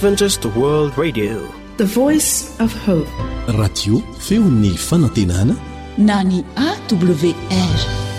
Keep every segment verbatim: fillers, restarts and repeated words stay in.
Adventist World Radio, the voice of hope. Radio feon'ny fanantenana na ny A W R.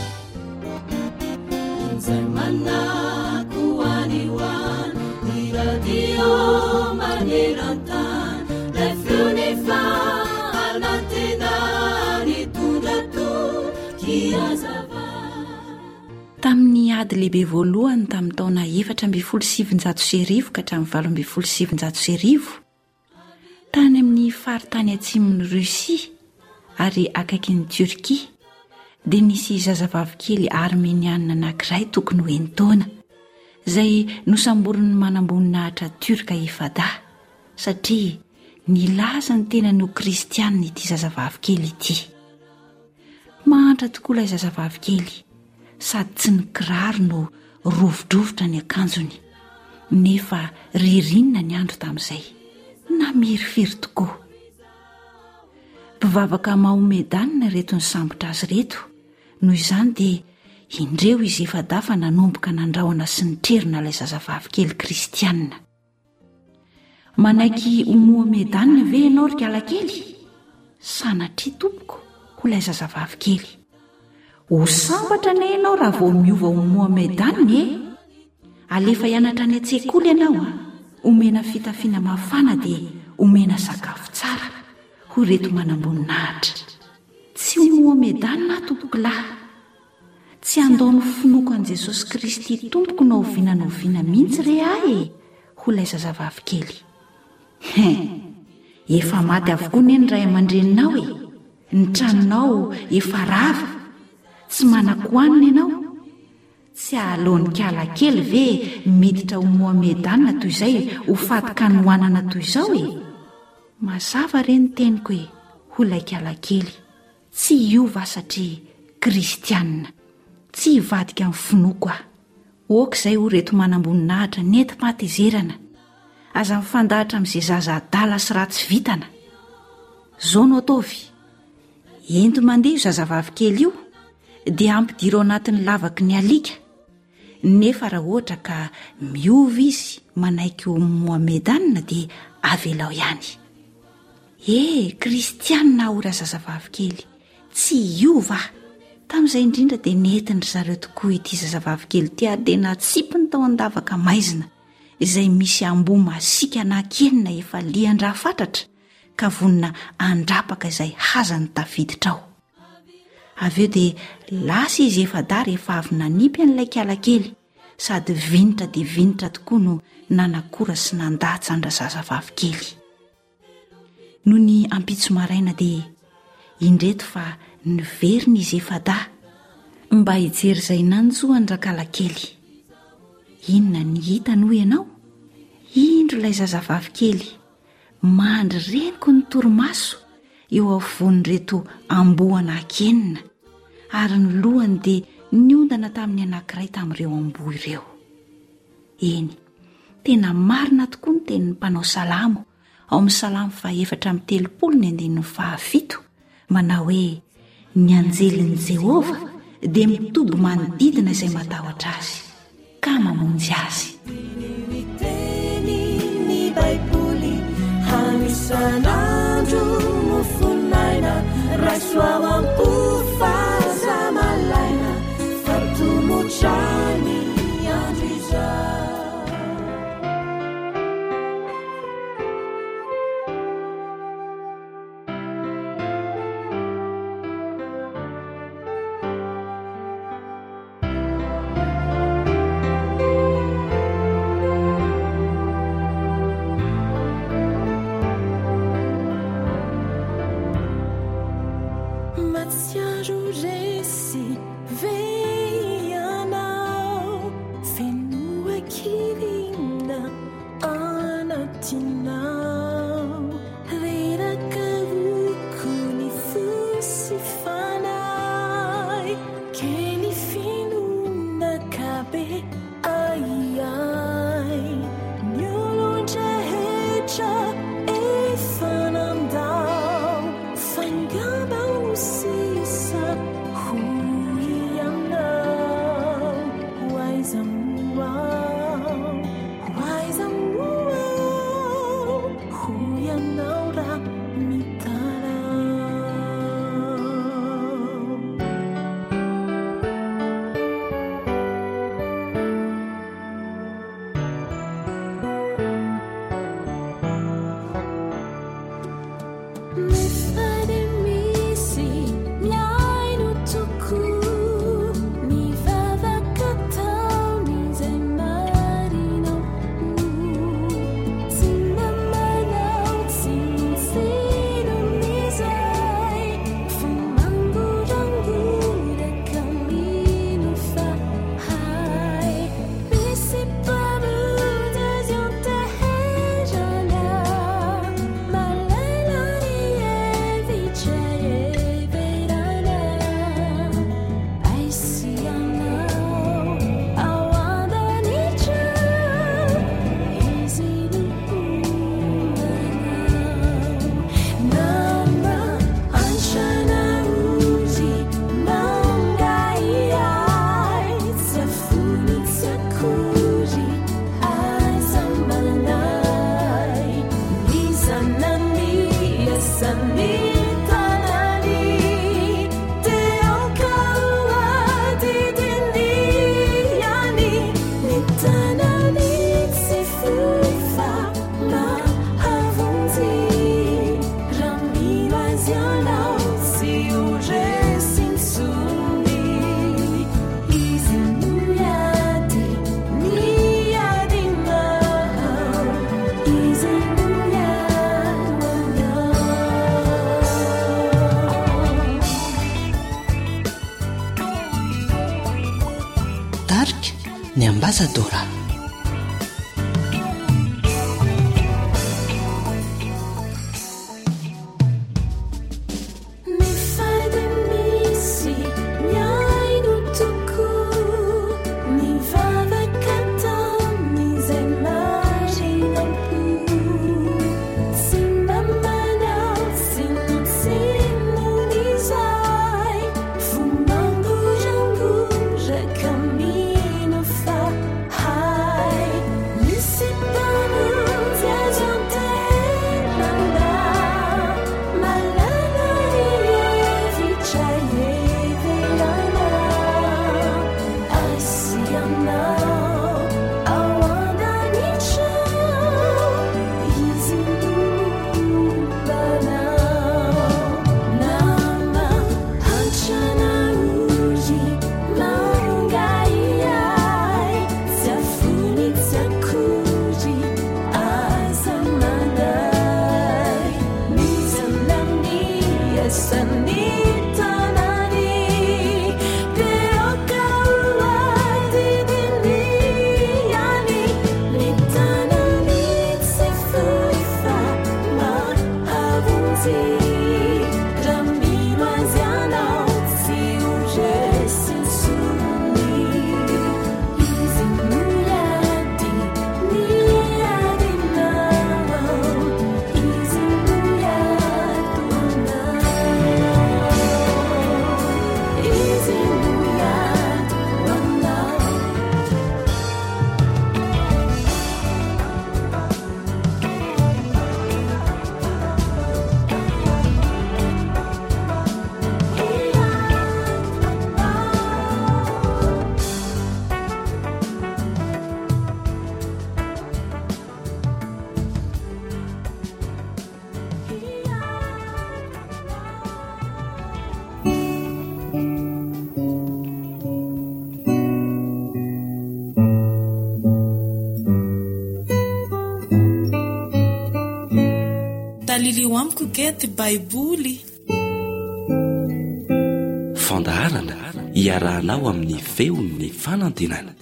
Tamin'ny ady lehibe voalohany tamin'ny taona efatra amby folo sivinjato sy arivo ka hatramin'ny valo amby folo sivinjato sy arivo, tany amin'ny faritany atsimon'ny Rosia ary akaikin'ny Turkia, dia nisy zazavavy kely armenianina anankiray tokony ho eny taona, izay nosamboriny manambonina turka Ifada satria nilaza ny tena no kristianina ity zazavavy kely ity. Mahantra tokoa ilay zazavavy kely, sady tsy ny kiraro no rovodrovotra ny akanjony, nefa ririnina ny andro tamin'izay, namirifiry tokoa. Mpivavaka Mahomedanina reto ny sambotra azy reto, noho izany dia indreo izy efa dafa nanomboka nandrahoana sy nitrerona ilay zazavavy kely kristianina. Manaiky ho Mahomedanina ve ianao ry kialakely? Sanatria tompoko, ho ilay zazavavy kely. Ho sambatra ne ianao raha vao miova ho Mahomedanina e? Alefa hianatra any an-tsekoly ianao a, omena fitafiana mafana dia omena sakafo tsara, ho reto manamboninaahitra. Tsy ho Mahomedanina tompoko lahy, tsy andao ny finoko an' Jesosy Kristy tompoko no oviana no oviana mihitsy re ahy e, ho ilay zazavavy kely. Efa maty avokoa ne ny ray aman-dreninao e, ny tranonao efa rava, tsy manan-koanina ianao. Tsy ahalony kialakely ve miditra ho Mahomedanina toy izay ho fatika ny hoanana toy izao e? Mazava re ny teniko e, ho ilay kialakely, tsy hiova satria kristianina, tsy hivadika amin'ny finoko aho. Okizay ho reto manamboninaahitra nenti-pahatezerana, aza mifandahatra amin'izay zaza adala sy ratsy vitana. Zao no ataovy, ento mandeha io zazavavy kely io, dia ampidiro ao anatin'ny lavaky ny alika. Nefa raha ohatra ka miova izy manaiky ho Mahomedanina dia avelao ihany. E, kristianina ora zazavavy kely, tsy hiova. Tamin'izay indrindra dia nentin-dry zareo tokoa ity zazavavy kely ity, ary dia natsipiny tao an-davaka maizina izay misy amboa masika anankenina efa lian-draha fatratra ka vonina andrapaka izay hazany tafiditra ao. Avy eo dia lasa izy efa da rehefa avy nanipy an'ilay kialakely, sady vinitra dia vinitra tokoa no nanakora sy nandatsandra zazavavy kely. Noho ny ampitso maraina dia indreto fa niverina izy efa da mba hijery izay nanjoany rakalakely. Inona ny hitany ho ianao? Indro ilay zazavavy kely mandry reniko ny torimaso eo afovoan'ireto amboana ankenina, ary ny lohany dia niondana tamin'ny anankiray tamin'ireo amboa ireo. Eny, tena marina tokoa ny tenin'ny mpanao salamo ao amin'ny salamo fahaefatra amin'ny telopolo ny andinin'ny fahafito, manao hoe: ny anjelin'i Jehova dia mitoby manodidina izay matahotra azy ka mamonjy azy. Sanandro mufunaina raswa ampufa zamalaina fatumuchani andriza. Sisa hui yang ny ambasadora. Talilio amiko gety baiboly. Fandaharana iarahanao amin'ny feon'ny fanantenana.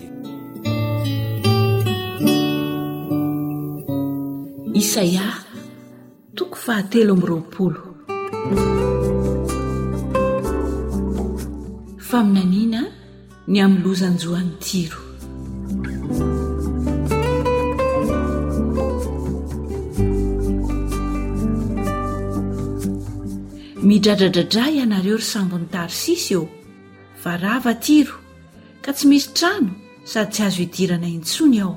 Isaia toko fahatelo amby roapolo. Faminaniana ny amin'ny lozanjoan'ny Tiro. Midradradradra ianareo ry sambony Tarsisy eo, fa rava Tiro, ka tsy misy trano sady tsy azo idirana intsony ao.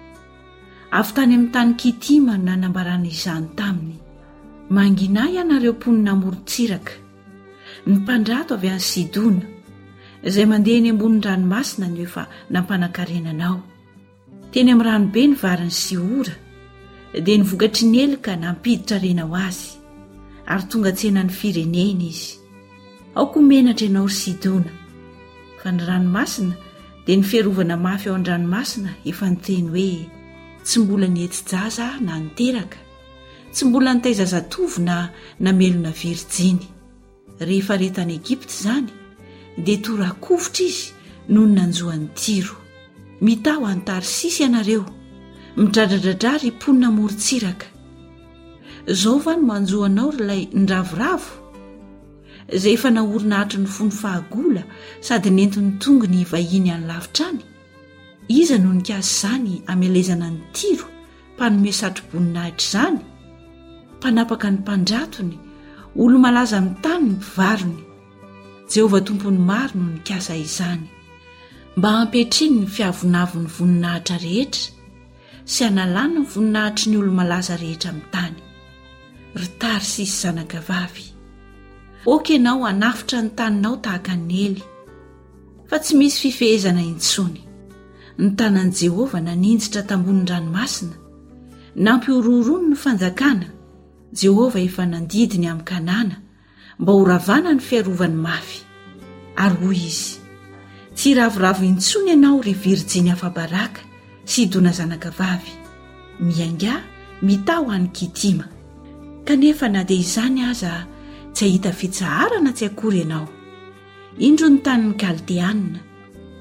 Avy tany amin'ny tany Kitima no nanambarana izany taminy. Mangina ianareo mponina amorontsiraka, ny mpandrato avy any Sidona, izay mandeha eny ambony ranomasina no efa nampanankrenanao. Teny amin'ny ranobe ny variny sy ora, dia ny vokatry ny elika nampiditra rena ho azy. Ary tonga tsena ny firenena izy. Ao koa menatra ianao ry Sidona, fa ny ranomasina dia ny fiarovana mafy ao an-dranomasina efa niteny hoe tsy mbola nihetsi-jaza na niteraka, tsy mbola nitaiza zatovo na namelona Virjiny. Rehefa retany Egipta izany dia torakovotra izy noho ny nanjoan'ny Tiro. Mitaho any Tarsisy ianareo, midradradradra ry mponina amorontsiraka. Zao va no manjoanao rylay nravoravo, izay efa naorina hatry ny fony fahagola sady nentiny tongony vahiny any lavitra any. Iza no nikasy izany amelezana ny Tiro, mpanome satroboninahitra izany, mpanapaka ny mpandratony, olo malaza amin'ny tany ny mpivarony. Jehovah tompony maro no nikasa izany, mba hampetriny ny fiavonavony voninahitra rehetra sy analana ny voninahitry ny olo malaza rehetra amin'ny tany. Ry Tarsisy zanakavavy, oka ianao hanafitra ny taninao tahaka ny ely, fa tsy misy fifehezana intsony. Ny tanan'i Jehovah naninjitra tambony ranomasina, nampiororony ny fanjakana. Jehovah efa nandidiny amin'ny Kanana mba ho ravana ny fiarovany mafy. Ary hoy izy, tsy ravoravo intsony ianao ry Virjiny afa-baraka, Sidona zanakavavy, miainga mitaho any Kitima. Kanefa na dia izany aza tsy ahita fitsaharana tsy akory ianao. Indro ny tanin'ny Kaldeanina,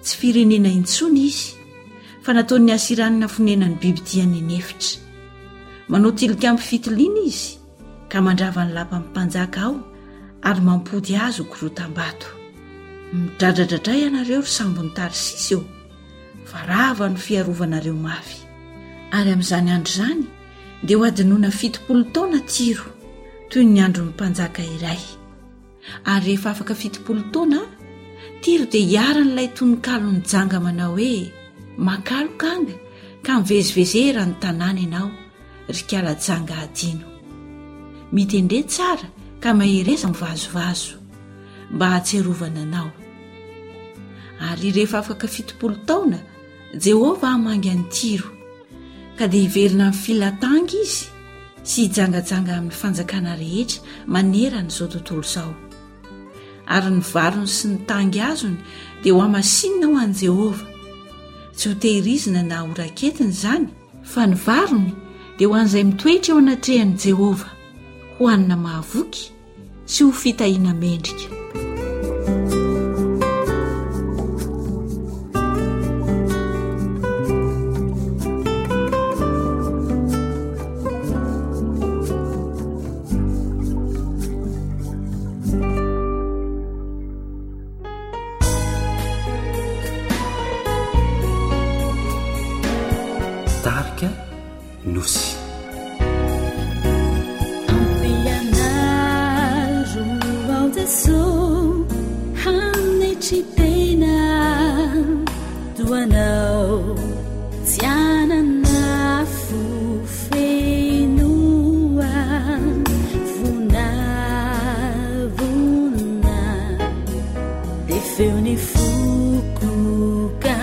tsy firenena intsony izy fa nataon'ny asiranina fonenany biby tiany nefitra. Manao tilikambo fitiliana izy ka mandrava ny lapa mpanjaka ao ary mampody azy ho korotam-bato. Midradradrandray ianareo ry sambony Tarsisy eo, fa rava no fiarovanareo mafy. Ary amin'izany andro izany dia ho adinoina fitopolo taona tiro toy ny andron'ny mpanjaka iray. Ary rehefa afaka fitopolo taona tiro dia hiaran'ilay tononkalo ny janga manao hoe makalokanga ka mivezivezera ny tanàna ianao ry kala janga adino. Mitendre tsara ka mahireza mivazovazo mba hatserovana anao. Ary rehefa afaka fitopolo taona Jehova hamangy ny tiro ka dia hiverina amin'ny filatangy izy sy hijangajanga amin'ny fanjakana rehetra manerana izao tontolo izao. Ary ny varony sy ny tangy azony dia ho hamasinina ho an'i Jehova. Tsy ho tehirizina na ho raketiny izany fa ny varony dia ho an'izay mitoetra eo anatrehan'i Jehova, ho anina mahavoky sy ho fitahiana mendrika. Tarika Nosy. Ampianaro ao Jesô hanetry tena doanao tsy anana fofenoa vonavona de feony fokoka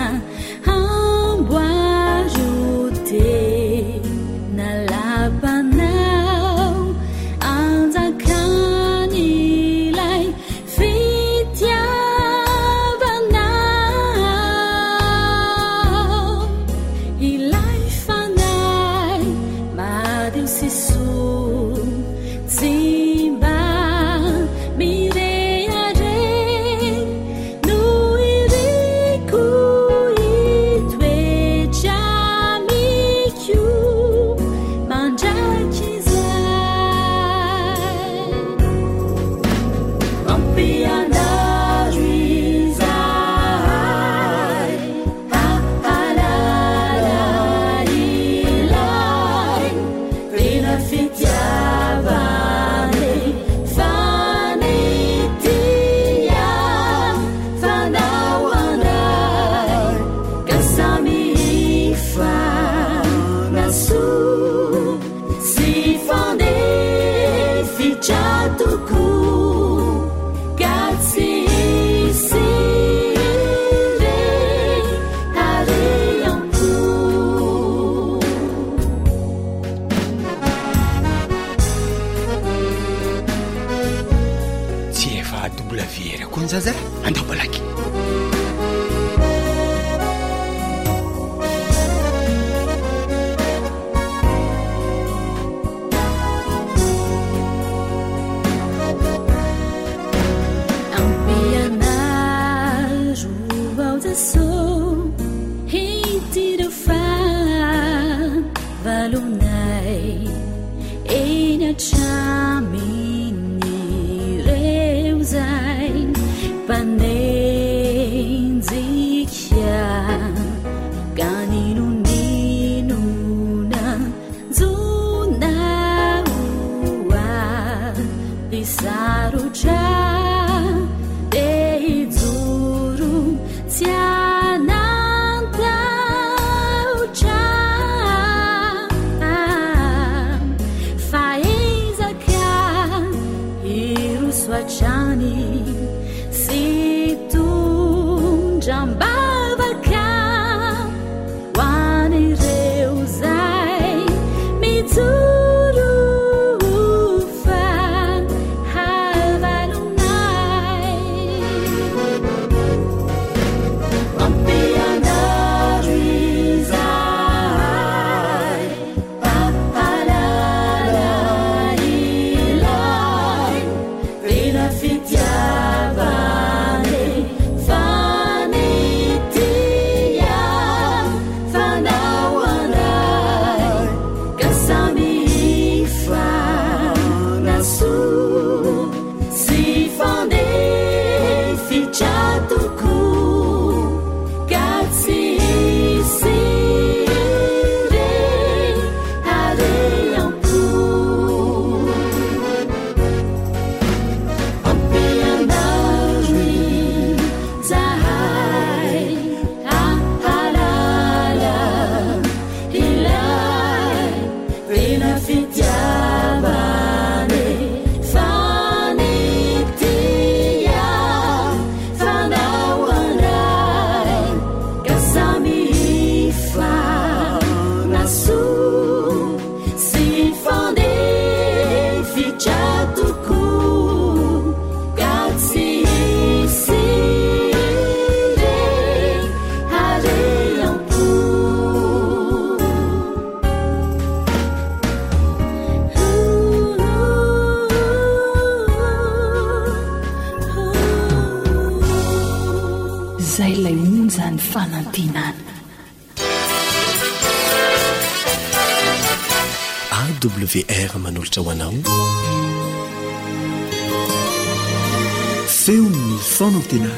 Zaza, andao balaky. Ampianaro ao Jesô hitira fahavalonay eny atraminy ireo zay panenzikia ganinunina zunaua isarucha deizuru tianantaucha faizaka iruswachani jambavaka wanireu zai mitsurufa havalunai ampianarizai papalalai vila fitiavane izay ilay onja ny fanantenana. A W R manolotra ho anao feo ny fanantenana.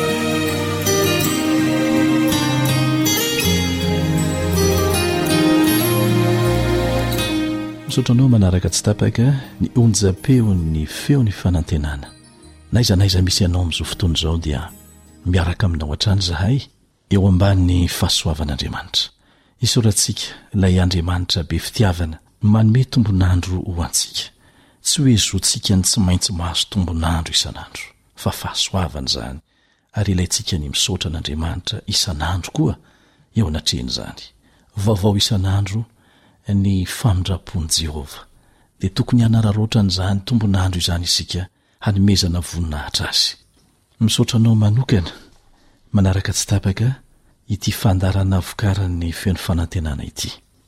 misaotranao manaraka tsy tapaka ny onjapeo ny feo ny fanantenana. Naiza naiza misy ianao amin'izao fotoana izao dia miaraka aminao hatrany zahay eo ambanin'ny fahasoavan'Andriamanitra. Isaorantsika ilay Andriamanitra be fitiavana manome tombonandro ho antsika. Tsy hoe zontsika ny tsy maintsy mahazo tombonandro isanandro, fa fahasoavana izany. Ary ilayntsika ny misaotra an'Andriamanitra isanandro koa eo anatrehany izany. Vaovao isanandro ny famindrapon'i Jehova. Dia tokony hanararoatra an'izany tombonandro izany isika hanomezana voninahitra azy. Misaotranao manokana manaraka tsy tapaka ity fandarana vokaran'ny feno fanantenana ity.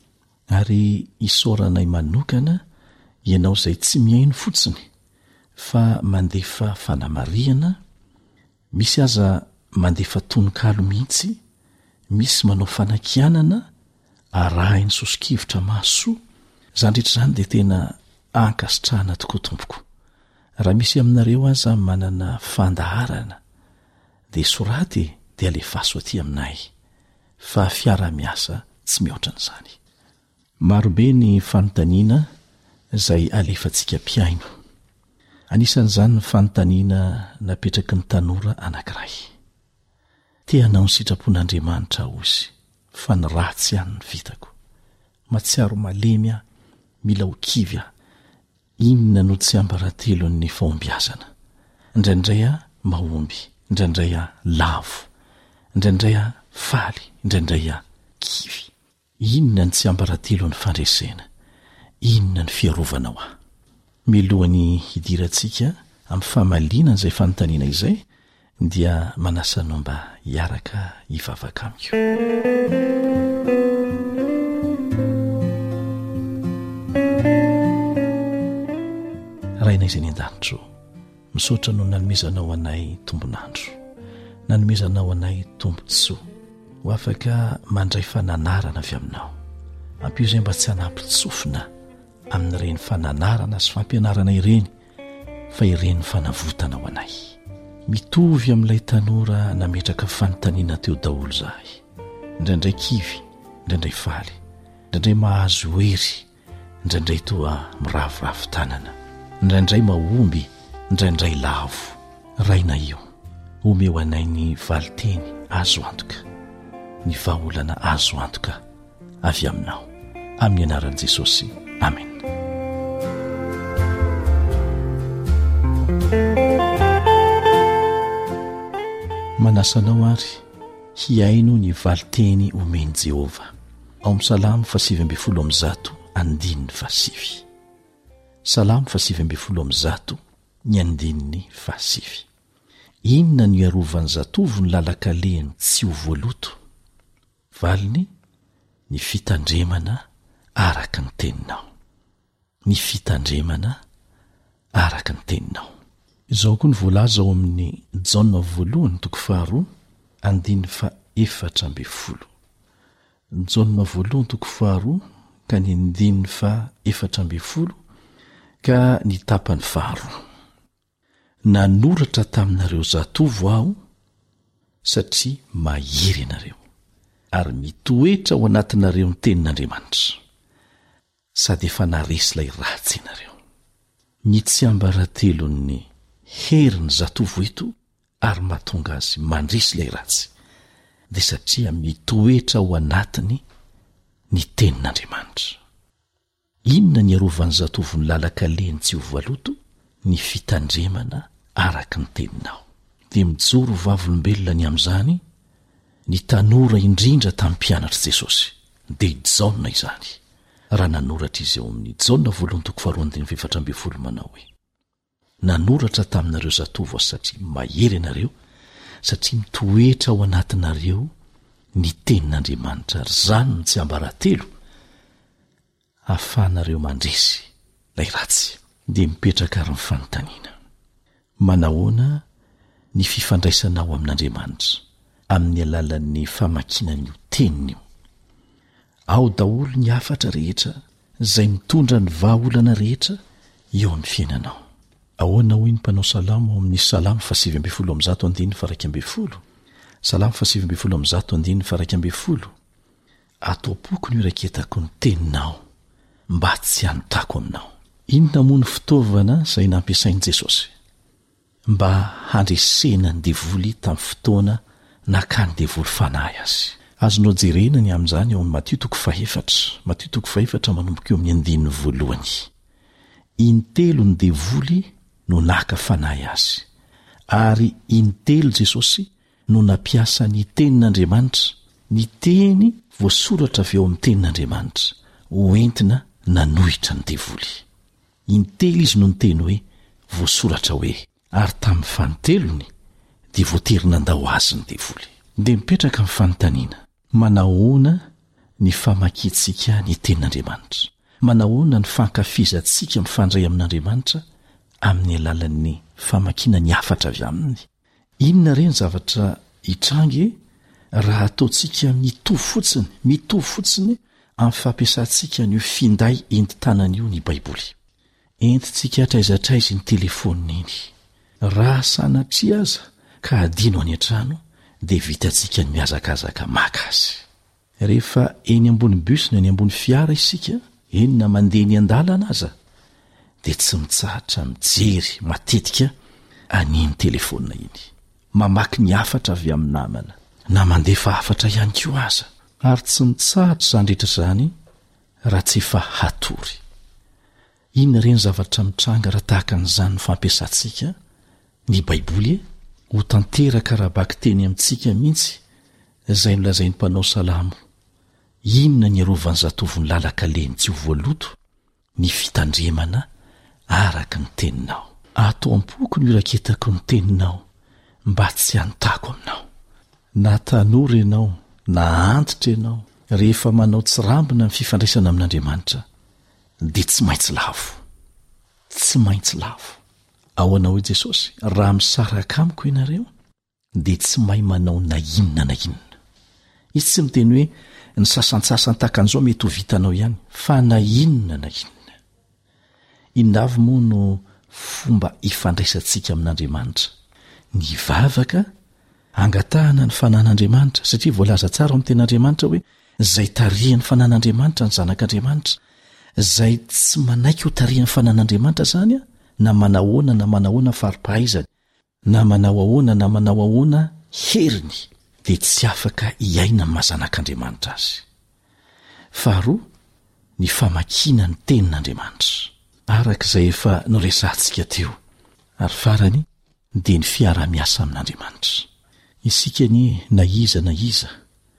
Ary isaoranay manokana ianao izay tsy miaino fotsiny fa mandefa fanamariana, misy aza mandefa tononkalo mihitsy, misy manao fanakianana arahiny sosikivitra mahasoa. Izany rehetra izany dia tena ankasitrahana tokoa tompoko. Raha misy aminareo aza manana fandaharana dia soraty dia alefaso aty aminay, fa fiara-miasa tsy mihoatra n'izany. Marobe ny fanontaniana izay alefantsika mpiaino. Anisan'izany ny fanontaniana napetraky ny tanora anankiray. Teanao ny sitrapon'Andriamanitra ozy, fa ny ratsy ihany ny vitako. Matsiaro malemy aho, mila ho kivy aho. Inona no tsy ambaratelon'ny fahombiazana? Indraindray aho mahomby, indraindray aho lavo, indraindray aho faly, indraindray aho kivy. Inona ny tsy ambaratelon'ny fandresena? Inona ny fiarovanao aho? Milohan'ny hidirantsika amin'ny famaliana izay fanontaniana izay, dia manasanao mba hiaraka hivavaka amiko. Rainay izay ny an-danitro, misaotra no nanomezanao anay tombonandro, nanomezanao anay tombontsoa, ho afaka mandray fananarana avy aminao. Ampio izay mba tsy hanampitsofina amin'ireny fananarana sy fampianarana ireny, fa ireny fanavotana ho anay. Mitovy amin'ilay tanora nametraka fanontaniana teo daholo zahay. Indraindray kivy, indraindray faly, indraindray mahazo hery, indraindray toa miravoravo tanana, indraindray mahomby, indraindray lavo. Raina io, omeo anay ny valiteny azo antoka, ny vahaolana azo antoka avy aminao. Amin'ny anaran'i Jesosy. Amen. Manasanao ary hiaino ny valiteny omeny Jehova. Ao amin'ny Salamo fasivy ambin'ny folo amby zato andininy fasivy. Salamo fasivy ambin'ny folo amby zato ny andininy fasivy. Inona ny iarovan'ny zatovo ny lalaka-lehiny tsy ho voaloto? Valiny ny fitandremana araka ny teninao. Ny fitandremana araka ny teninao. Izao koa ny voalaza ao amin'ny Jaona voalohany toko faharoa andininy fa efatra ambin'ny folo. Jaona voalohany toko faharoa ka ny andininy fa efatra ambin'ny folo ka ny tapany faharoa. Nanoratra taminareo zatovo aho satria mahery ianareo, ary mitoetra ao anatinareo ny tenin'Andriamanitra, sady efa naresy ilay ratsy ianareo. Ny tsy ambaratelon'ny hery ny zatovo eto ary mahatonga azy mandresy ilay ratsy, dia satria mitoetra ao anatiny ny tenin'Andriamanitra. Inona ny iarovan'ny zatovo ny lalaka-lehiny tsy ho voaloto? Ny fitandremana araka ny teninao. Dia mijoro vavolombelona ny amin'izany ny tanora indrindra tamin'ny mpianatra Jesosy, dia Jaona izany. Raha nanoratra izy eo amin'ny Jaona voalohany toko faharoa andininy efatra ambin'ny folo manao hoe: nanoratra taminareo zatovo satria mahery ianareo, satria mitoetra ao anatinareo ny tenin'Andriamanitra, ary zany no tsy ambaratelo ahafahanareo mandresy lay ratsy. Dia mipetraka ary ny fanontaniana: manahoana ny fifandraisanao amin'Andriamanitra amin'ny alalan'ny famakinany teniny io. Ao daholo ny afatra rehetra izay mitondra ny vahaolana rehetra eo amin'ny fiainanao. Ahoana hoy ny mpanao salamo ao amin'ny salamo fasivy ambin'ny folo amby zato andiny faraika ambin'ny folo. Salamo fasivy ambin'ny folo amby zato andiny faraika ambin'ny folo. Atao-poko ny iraketako ny teninao mba tsy hanotako aminao. Inona moa ny fitaovana izay nampiasain'i Jesosy mba handresena ny devoly tamin'ny fotoana nakany devoly fanahy azy? Azonao jerena ny amin'izany ao amin'ny Matthieu toko fahaefatra. Matthieu toko fahaefatra manomboka eo amin'ny andininy voalohany. Intelo ny devoly no naka fanahy azy, ary intelo Jesosy no nampiasa ny tenin'Andriamanitra, ny teny voasoratra avy eo amin'ny tenin'Andriamanitra hoentina nanohitra ny devoly. Intelo izy no niteny hoe voasoratra hoe, ary tamin'ny fantelony dia voatery nandao azy ny devoly. Dia mipetraka amin'ny fanontaniana, manahoana ny famakiantsika ny tenin'Andriamanitra? Manahoana ny fankafizantsika mifandray amin'Andriamanitra amin'ny alalan'ny famakiana ny afatra avy aminy? Inona ireny zavatra hitrangy raha ataontsika mitovy fotsiny, mitovy fotsiny amin'ny fampiasantsika ny finday enti-tanana io ny Baiboly. Entintsika hatraizatraiza ny telefonina iny. Raha sanatria aza ka adino any an-trano dia vitantsika ny miazakazaka maka azy. Rehefa eny ambony bus na eny ambony fiara isika, eny na mandeha ny an-dalana aza, dia tsy mitsahatra mijery matetika aniny telefonina iny, mamaky ny afatra avy amin'ny namana na mandefa afatra ihany koa aza, ary tsy mitsahatra izany rehetra izany raha tsy efa hatory. Inona ireny zavatra mitranga raha tahaka an'izany ny fampiasantsika ny Baiboly ho tanteraka raha-baky teny amintsika mihitsy, izay nolazain'ny mpanao salamo. Inona ny arovan'ny zatoviny lalaka-leny tsy ho voaloto? Ny fitandremana araka ny teninao. Atao am-poko ny iraketako ny teninao mba tsy hanotako aminao. Na tanora ianao, na antitra ianao, rehefa manao tsirambina ny fifandraisana amin'Andriamanitra dia tsy maintsy lavo, tsy maintsy lavo. Ahoana hoy Jesosy, raha misaraka amiko ianareo dia tsy mahay manao na inona na inona. Izy tsy miteny hoe ny sasantsasany takan'izao mety ho vitanao ihany, fa na inona na inona. Inona avy moa no fomba ifandraisantsika amin'Andriamanitra? Ny vavaka angatahana ny fanan'Andriamanitra, satria voalaza tsara amin'ny ten'Andriamanitra hoe izay tarihan'ny fanan'Andriamanitra ny zanak'Andriamanitra. Izay tsy manaiky ho tarihan'ny fanan'Andriamanitra zany a, na manahoana na manahoana faripahaizany, na manao ahoana na manao ahoana heriny, dia tsy afaka hiaina ny mahazanak'Andriamanitra azy. Faharoa, ny famakiana ny tenin'Andriamanitra arak'izay efa noresantsika teo. Ary farany dia ny fiara-miasa amin'Andriamanitra. Isika ny na iza na iza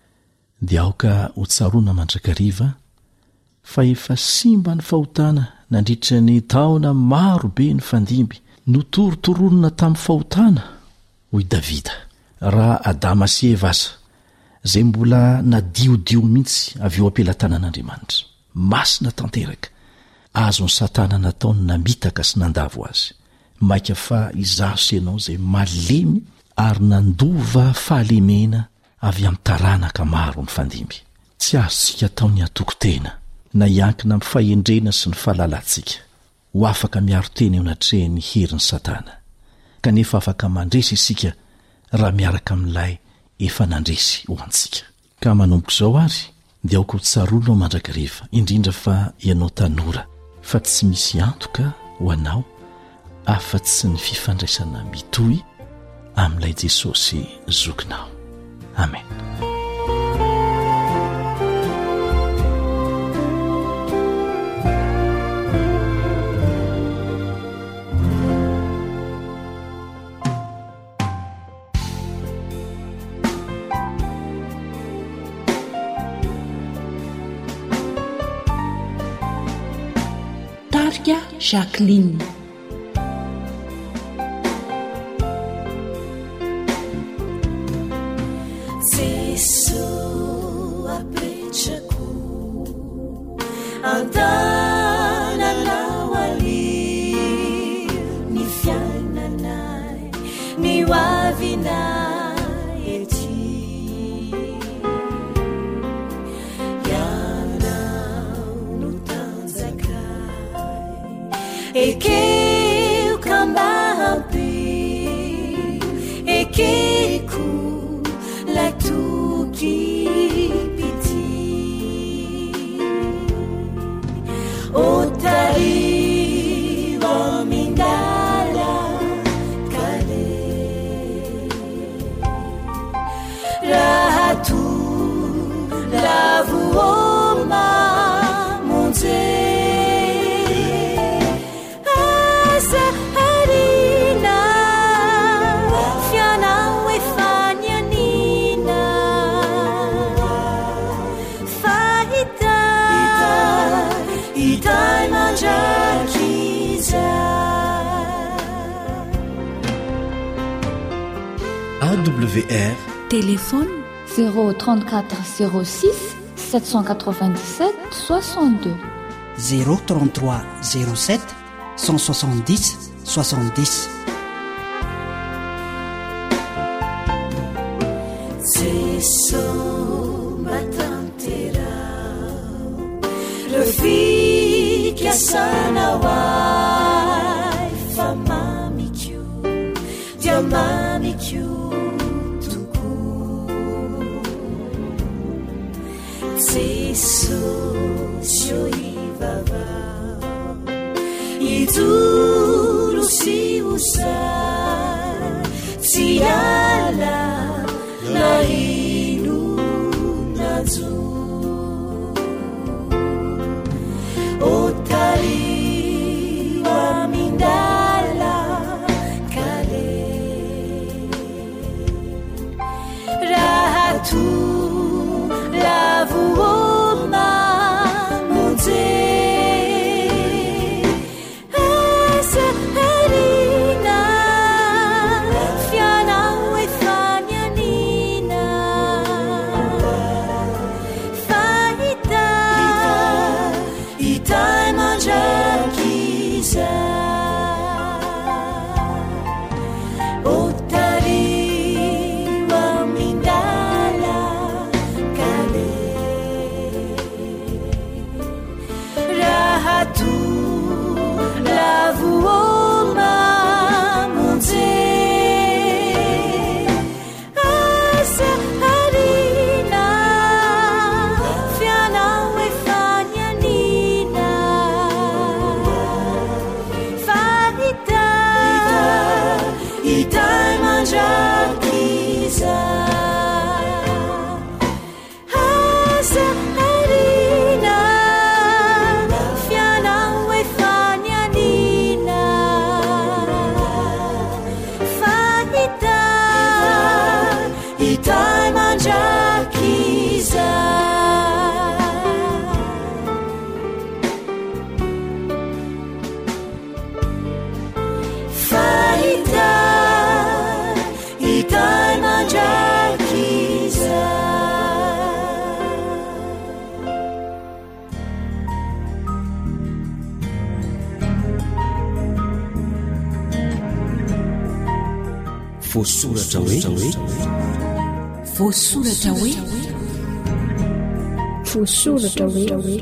dia aoka ho tsaroana mandrakariva fa efa simba ny fahotana nandritra ny taona maro be ny fandimby, notorotoronona tamin'ny fahotana hoy Davida. Raha Adama sy Eva aza, izay mbola nadiodio mihitsy avy eo ampelantanan'Andriamanitra, masina tanteraka, azo ny Satana nataony namitaka sy nandavo azy, maika fa izaho sy ianao izay malemy ary nandova fahalemena avy amin'ny taranaka maro ny fandimby. Tsy azontsika atao ny atoko-tena na iankina amin'ny fahendrena sy ny fahalalantsika ho afaka miaro tena eo anatrehan'ny herin'ny Satana, kanefa afaka mandresy isika raha miaraka amin'ilay efa nandresy ho antsika. Ka manomboka izao ary dia aoka ho tsaroana ao mandrakariva, indrindra fa ianao tanora, fa tsy misy antoka ho anao afa-tsy ny fifandraisana mitohy amin'ilay Jesosy zokinao. Amen. Tarika Jacqueline. Antananawali ni fiananay ni wavina eti ekeo kambahampi ekeko latoky pity otariva mindala kale rahatu lavuoma monje asa harina fianao efanianina fahita itai mandrakiza A W R Téléphone zéro trente-quatre zéro six sept cent quatre-vingt-dix-sept soixante-deux zéro trente-trois zéro sept cent soixante-dix soixante-dix. Jesu matanterao rafiki asanawai fa mamikyo dia mamikyo toko Jesu sio ivavao iduru si usa si ala na inu nazu otari wa mindala kale rahatu lavuoma monje asa harina fianao efanianina fahita itai mandrakiza otariwa mindala kale rahatu lavuoma monje asa harina fianao efanianina fahita itai mandrakiza asa harina fianao efanianina fahita itai mandrakiza fahita itai mandrakiza voasoratra hoe voasoratra hoe voasoratra hoe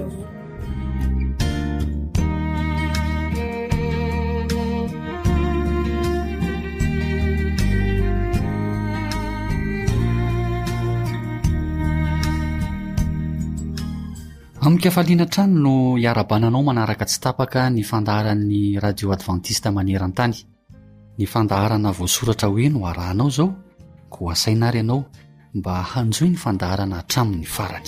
amika faliana trano no iarabananao manaraka tsy tapaka ny fandaharan'ny radio adventista maneran-tany ny fandaharana voasoratra hoe no arahanao zao ko asainary ianao mba hanjoy ny fandaharana hatramin'ny farany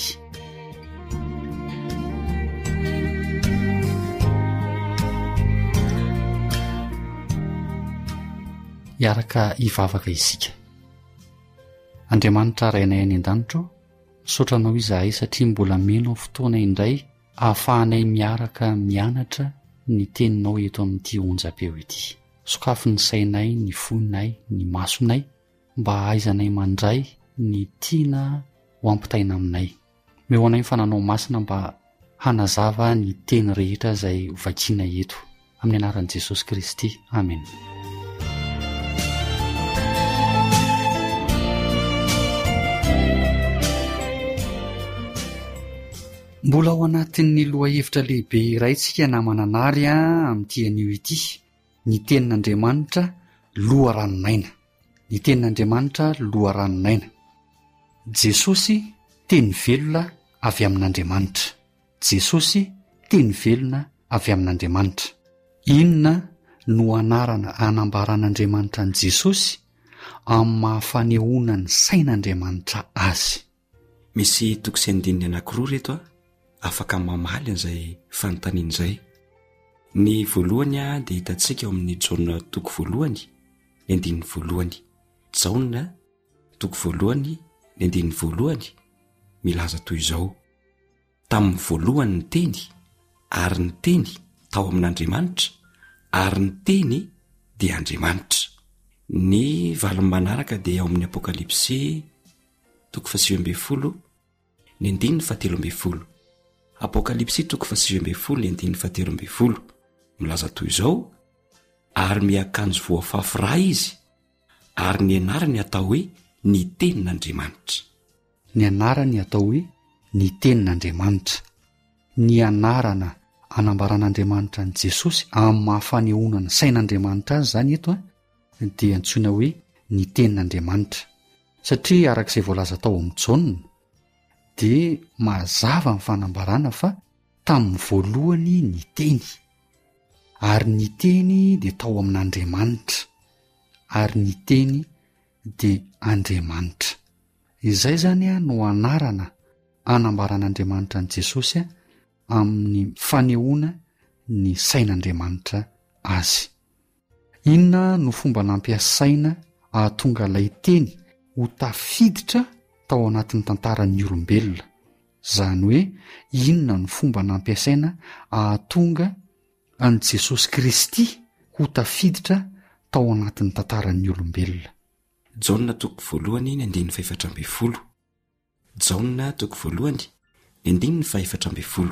iaraka hivavaka isika. Andriamanitra rainay any an-danitro, misaotranao izahay satria mbola menao fotoana indray ahafahanay miaraka mianatra ny teninao eto amin'ity onjam-peo ity. Sokafo ny sainay, ny fonay, ny masonay mba ahaizanay mandray ny tiana ho ampitaina aminay. Mehoanay ny fananao masina mba hanazava ny teny rehetra izay hovakiana eto. Amin'ny anaran'i Jesosy Kristy. Amen. mbola ao anatin'ny loha hevitra lehibe iray tsika namananary a amin'ity anio ity ny tenin'andriamanitra loha ranonaina ny tenin'andriamanitra loha ranonaina Jesosy teny velona avy amin'Andriamanitra Jesosy teny velona avy amin'Andriamanitra inona no anarana anambaran'Andriamanitra an' Jesosy amin'ny mahafanehoana ny sain'Andriamanitra azy. Misy toko sy andininy anankiroa reto a afaka mamaly an'izay fanontaniana izay. Ny voalohany a dia hitantsika ao amin'ny Jaona toko voalohany ny andininy voalohany. Jaona toko voalohany ny andininy voalohany milaza toy izao: tamin'ny voalohany ny teny, ary ny teny tao amin'Andriamanitra, ary ny teny dia Andriamanitra. Ny valiny manaraka dia ao amin'ny Apokalipsy toko fasivy ambin'ny folo ny andininy fahatelo ambin'ny folo. Apokalipsy toko fasivy ambin'ny folo ny andininy fahatelo ambin'ny folo milaza toy izao: ary miakanjo voafafy ra izy, ary ny anarany atao hoe ny tenin'Andriamanitra. Ny anarany atao hoe ny tenin'Andriamanitra. Ny anarana anambaran'Andriamanitra an' Jesosy amin'ny mahafanehoana ny sain'Andriamanitra azy zany eto a dia antsoina hoe ny tenin'Andriamanitra, satria arak'izay voalaza tao amin'ny Jaona dia mazava ny fanambarana fa tamin'ny voalohany ny teny, ary ny teny dia tao amin'Andriamanitra, ary ny teny dia Andriamanitra. Izay zany a no anarana anambaran'Andriamanitra an' Jesosy a amin'ny fanehoana ny sain'Andriamanitra azy. Inona no fomba nampiasaina ahatonga ilay teny ho tafiditra tao anatin'ny tantaran'ny olombelona? Zany hoe inona no fomba nampiasaina ahatonga an' Jesosy Kristy ho tafiditra tao anatin'ny tantaran'ny olombelona? Jaona toko voalohany ny andininy faefatra ambin'ny folo. Jaona toko voalohany ny andininy faefatra ambin'ny folo.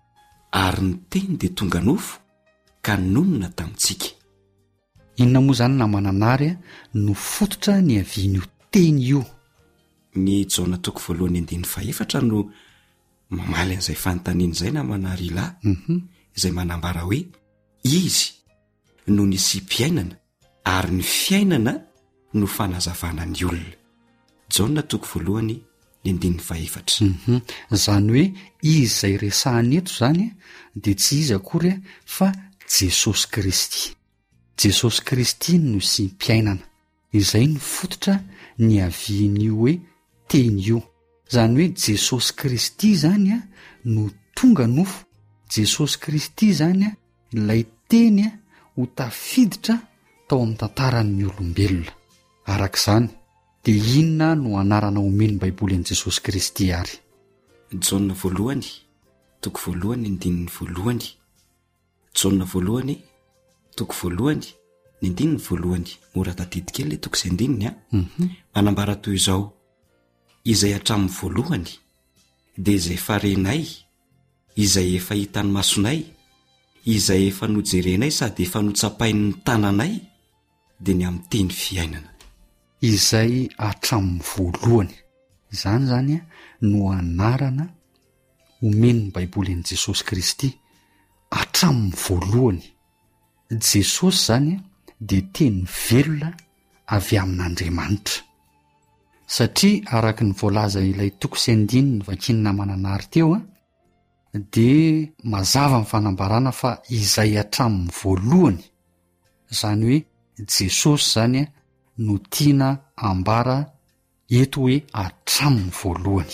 Ary ny teny dia tonga nofo ka nonona tamintsika. Inona moa zany namananary a no fototra ny avian'io teny io? Ny Jaona toko voalohany ny andininy faefatra no mamaly an'izay fanontaniana izay namanary ilahy Mhm. izay manambara hoe izy no nisy mpiainana, ary ny fiainana no fanazavana ny olona. Jaona toko voalohany ny andininy faefatra. Mhm. Zany hoe izy izay resahany eto zany a dia tsy izy akory a fa Jesosy Kristy. Jesosy Kristy no sy mpiainana, izay ny fototra ny avian'io hoe teny io. Zany hoe Jesosy Kristy zany a no tonga nofo, Jesosy Kristy zany a ilay teny a ho tafiditra tao amin'ny tantaran'ny olombelona. Arak'izany dia inona no anarana omen'ny Baiboly an' Jesosy Kristy ary? Jaona voalohany toko voalohany ny andininy voalohany. Jaona voalohany toko voalohany ny andininy voalohany. Mora tadidy kely ilay toko sy andininy a. Mhm. Manambara toy izao: izay hatramin'ny voalohany dia izay farenay, izay efa hitany masonay, izay efa nojerenay sady efa notsapain'ny tananay, dia ny amin'ny teny fiainana. Izay hatramin'ny voalohany, izany zany a no anarana omen'ny Baiboly an' Jesosy Kristy. Hatramin'ny voalohany, Jesosy zany a dia teny velona avy amin'Andriamanitra, satria araka ny voalaza ilay toko sy andininy vakiny namananary teo a dia mazava ny fanambarana fa izay hatramin'ny voalohany, zany hoe Jesosy zany a no tiana ambara eto hoe hatramin'ny voalohany.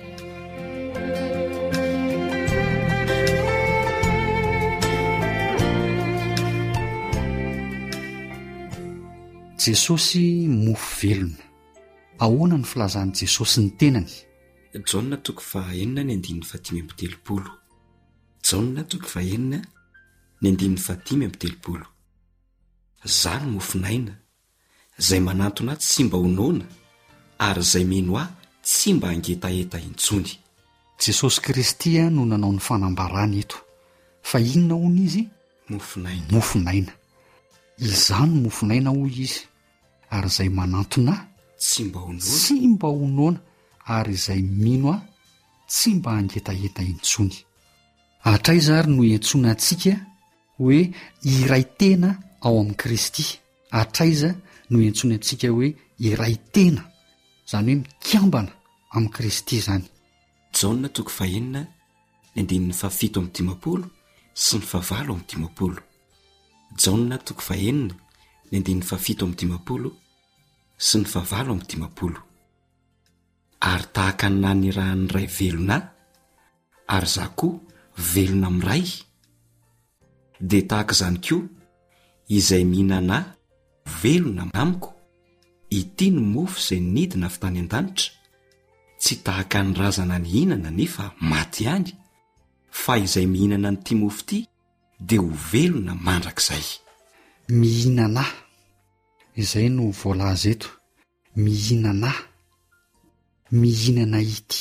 Jesosy mofo velona. Ahoana ny filazan'i Jesosy ny tenany? Jaona toko fahaenina ny andininy fahatimy amby telopolo. Jaona toko fahaenina ny andininy fahatimy amby telopolo. Zany mofinaina izay manantona tsy mba honoana, ary izay mino ahy tsy mba hangetaeta intsony. Jesosy Kristy a no nanao ny fanambarana eto. Fa inona hono izy? Mofinaina. Mofinaina. Izany mofinaina hoy izy, ary izay manantona ahy tsy mba honoana, tsy mba honoana, ary izay mino ahy tsy mba hangetaheta intsony. Atraiza ary no iantsona antsika hoe iray tena ao amin'i Kristy. Atraiza no iantsona antsika hoe iray tena, izany hoe mikambana amin'i Kristy izany. Jaona toko fahenina ny andininy fafito amin'ny dimapolo sy ny favalo amin'ny dimapolo. Jaona toko fahenina ny andininy fafito amin'ny dimapolo sy ny favalo amin'ny dimapolo. Ary tahaka ny nanirahan'ny ray velona ary za koa velona amin'ray, dia tahaka izany koa izay mihinana velona amiko, ity ny mofo izay nidina avy tany an-danitra, tsy tahaka ny razana ny hinana nefa maty ihany, fa izay mihinana nyity mofo ity dia ho velona mandrakizay. Mihinana, izay no voalaza eto. Mihinana, mihinana ity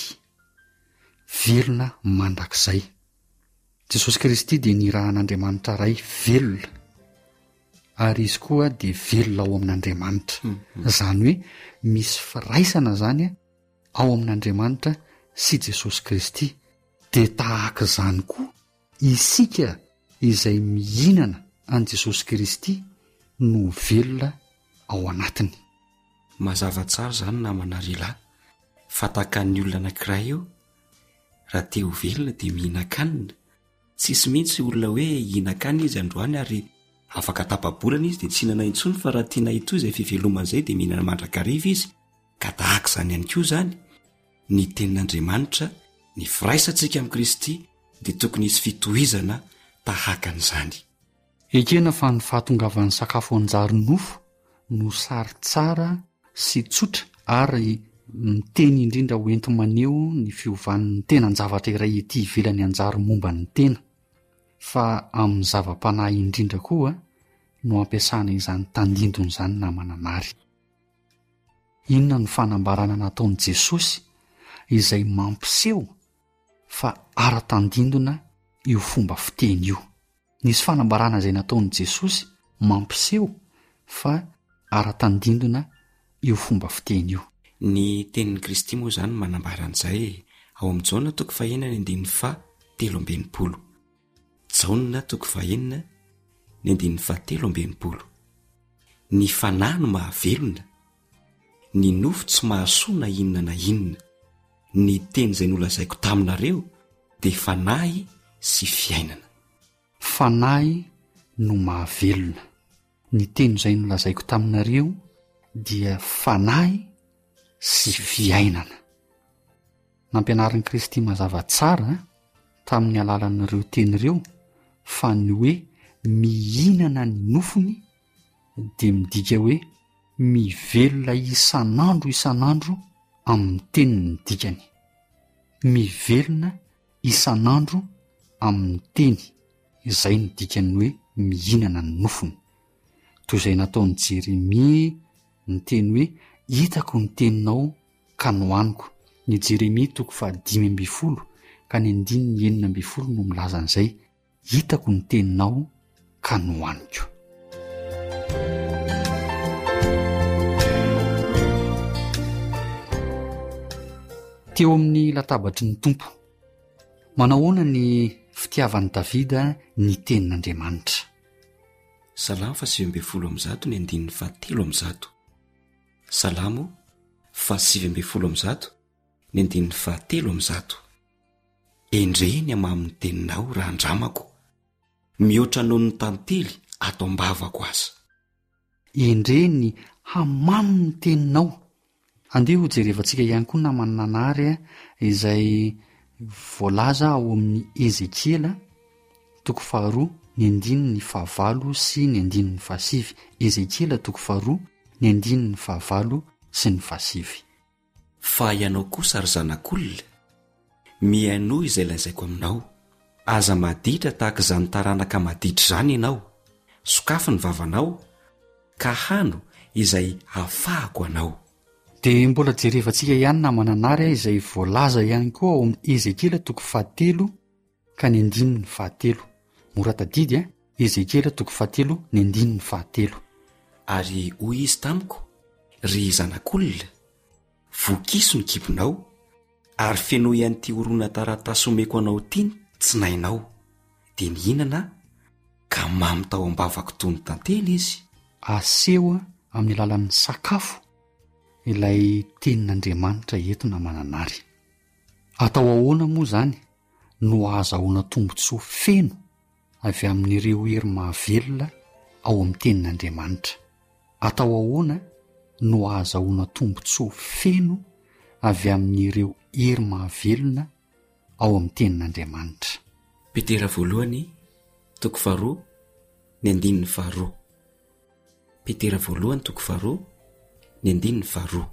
velona mandrakizay. Jesosy Kristy dia nirahan'Andriamanitra ray velona, ary izy koa dia velona ao amin'Andriamanitra. Mm-hmm. Zany hoe misy firaisana zany ao amin'Andriamanitra sy Jesosy Kristy. Dia tahaka izany koa isika izay mihinana an Jesosy Kristy no velona ao anatiny. Mazava tsara zany namana rila fa tahaka ny olona anankiray eo, raha te ho velona dia mihinan-kanina. Tsisy mihitsy olona hoe hihinan-kanina izy androany ary afaka tapabolana izy dia tsy hinana intsony, fa raha tiana ito izay fivelomana izay dia mihinana mandrakariva izy. Ka tahaka izany ihany koa zany ny tenin'Andriamanitra, ny firaisantsika amin'i Kristy dia tokony hisy fitohizana tahaka an'izany. Ekena fa ny fahatongavan'ny sakafo anjary nofo no sary tsara sy tsotra ary miteny indrindra hoenti maneho ny fiovan'ny tena ny zavatra iray ety ivelany anjary momba ny tena, fa amin'ny zava-panahy indrindra koa no ampiasana izany tandindony izany namananary. Inona ny fanambarana nataon'i Jesosy izay mampiseho fa ara-tandindona io fomba fiteny io? Nisy fanambarana izay nataon'i Jesosy mampiseho fa ara-tandindona io fomba fiteny io. Ny tenin'i Kristy moa zany manambaran'izay ao amin'ny Jaona toko fahenina ny andininy fa telo ambinipolo. Jaona toko fahenina ny andininy fa telo ambinipolo. Ny fanahy no mahavelona, ny nofo tsy mahasoa na inona na inona. Ny teny izay nolazaiko taminareo dia fanahy sy fiainana. Fanahy no mahavelona. Ny teny izay nolazaiko taminareo dia fanahy sy fiainana. Nampianarin'i Kristy mazava tsara tamin'ny alalan'ireo teny ireo fa ny hoe mihinana ny nofony dia midika hoe mivelona isan'andro isan'andro amin'ny teniny dikany. Mivelona isan'andro amin'ny teny, izay ny dikany hoe mihinana ny nofony. Toy izay nataon'i Jeremia ny teny hoe hitako ny teninao ka nohaniko. Ny Jeremia toko fa dimy amby folo ka ny andininy enina amby folo no milaza an'izay, hitako ny teninao ka nohaniko. Teo amin'ny latabatry ny tompo, manahoana ny fitiavan'i Davida ny tenin'Andriamanitra? Salamo fa sivy amby folo amin'ny zato ny andininy fa telo amin'ny zato. Salamo fa sivy amby folo amin'ny zato ny andininy fa telo amin'ny zato. Endreny amamin'ny teninao raha andramako, mihoatra noho ny tantely ato ambavako aza. Endreny hamamy ny teninao. Andeha ho jerevantsika ihany koa namananary izay voalaza ao amin'ny Ezekiela toko faharoa ny andininy fahavalo sy ny andininy fahasivy. Ezekiela toko faharoa ny andininy fahavalo sy ny fahasivy. Fa ianao kosa ry zanak'olona, mihaino izay lazaiko aminao. Aza maditra tahaka izany taranaka maditra izany ianao. Sokafy ny vavanao ka hano izay hafahako anao. Dia mbola jerevantsika ihany namananary izay voalaza ihany koa ao amin'ny Ezekiela toko fahatelo ka ny andininy fahatelo. Mora tadidy a Ezekiela toko fahatelo ny andininy fahatelo. Ary hoy izy tamiko, ry zanak'olona, vokiso ny kibonao ary feno ianyity orona taratasy omeko anao tiany tsy nainao dia nihinana ka mamy tao ambavako tony tantely izy. Aseho amin'ny alalan'ny sakafo ilay tenin'Andriamanitra eto na mananary. Atao ahoana moa zany no ahazahoana tombotsoa feno avy amin'ireo hery mahavelona ao amin'ny tenin'Andriamanitra? Atao ahoana no ahazahoana tombotsoa feno avy amin'ireo hery mahavelona ao amin'ny tenin'Andriamanitra? Petera voalohany toko faharoa ny andininy faharoa. Petera voalohany toko faharoa ny andininy faharoa.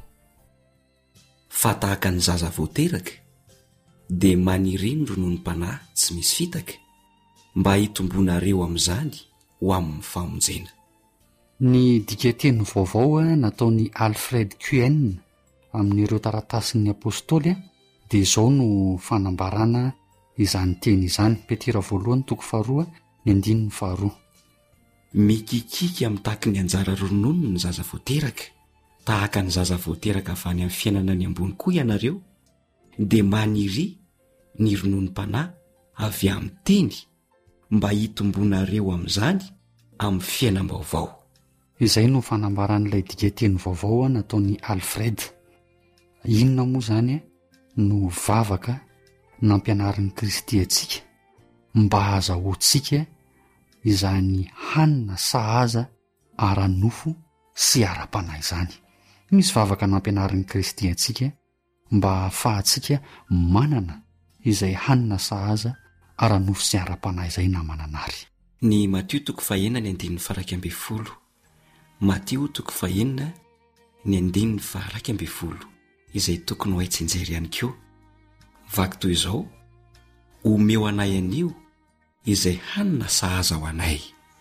Fa tahaka ny zaza voateraka dia manirindro noho ny mpanahy tsy misy fitaka mba hitombonareo amin'izany ho amin'ny famonjena. Ny dikateny vaovao nataony Alfred Cuen amin'ireo taratasin'ny apôstôly dia izao no fanambarana izany teny izany. Petera voalohany toko faharoa ny andininy faharoa. Mikikika amin'ny tahaky ny anjara ronono ny zaza voateraka, tahaka ny zaza voateraka avy any amin'ny fiainana ny ambony koa ianareo, dia maniry ny rononom-panahy avy amin'ny teny mba hitombonareo amin'izany amin'ny fiainam-baovao. Izay no fanambaran'ilay dikateny vaovao nataony Alfred. Inona moa zany no vavaka nampianarin'ny Kristy antsika mba ahazahoantsika izany hanina sahaza ara-nofo sy ara-panahy izany. Misy vavaka nampianarin'ny Kristy antsika mba ahafahantsika manana izay hanina sahaza ara-nofo sy ara-panahy izay namananary. Ny Matio toko fahaenina ny andininy faha-raika ambin'ny folo. Matio toko fahaenina ny andininy faha-raika ambin'ny folo, izay tokony ho haitsinjery ihany koa. Vaky toy izao: omeo anay anio izay hanina sahaza ho anay.